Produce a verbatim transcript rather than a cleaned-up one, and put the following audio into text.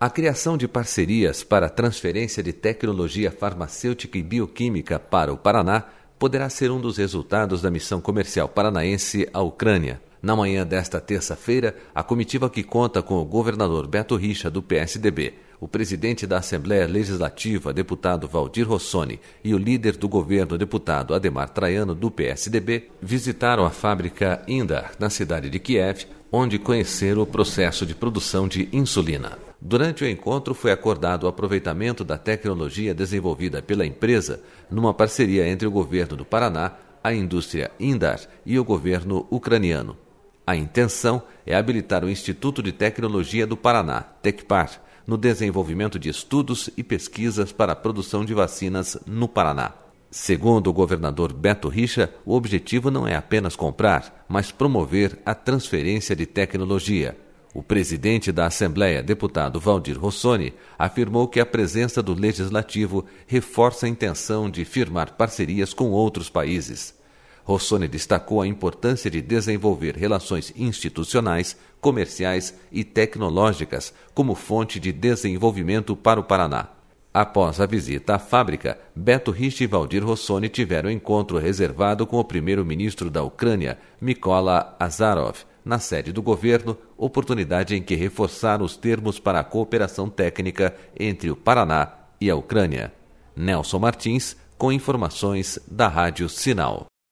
A criação de parcerias para a transferência de tecnologia farmacêutica e bioquímica para o Paraná poderá ser um dos resultados da missão comercial paranaense à Ucrânia. Na manhã desta terça-feira, a comitiva que conta com o governador Beto Richa, do P S D B, o presidente da Assembleia Legislativa, deputado Valdir Rossoni, e o líder do governo, deputado Ademar Traiano, do P S D B, visitaram a fábrica Indar, na cidade de Kiev, onde conheceram o processo de produção de insulina. Durante o encontro, foi acordado o aproveitamento da tecnologia desenvolvida pela empresa numa parceria entre o governo do Paraná, a indústria Indar e o governo ucraniano. A intenção é habilitar o Instituto de Tecnologia do Paraná, Tecpar, no desenvolvimento de estudos e pesquisas para a produção de vacinas no Paraná. Segundo o governador Beto Richa, o objetivo não é apenas comprar, mas promover a transferência de tecnologia. O presidente da Assembleia, deputado Valdir Rossoni, afirmou que a presença do Legislativo reforça a intenção de firmar parcerias com outros países. Rossoni destacou a importância de desenvolver relações institucionais, comerciais e tecnológicas como fonte de desenvolvimento para o Paraná. Após a visita à fábrica, Beto Richa e Valdir Rossoni tiveram encontro reservado com o primeiro-ministro da Ucrânia, Mykola Azarov, na sede do governo, oportunidade em que reforçaram os termos para a cooperação técnica entre o Paraná e a Ucrânia. Nelson Martins, com informações da Rádio Sinal.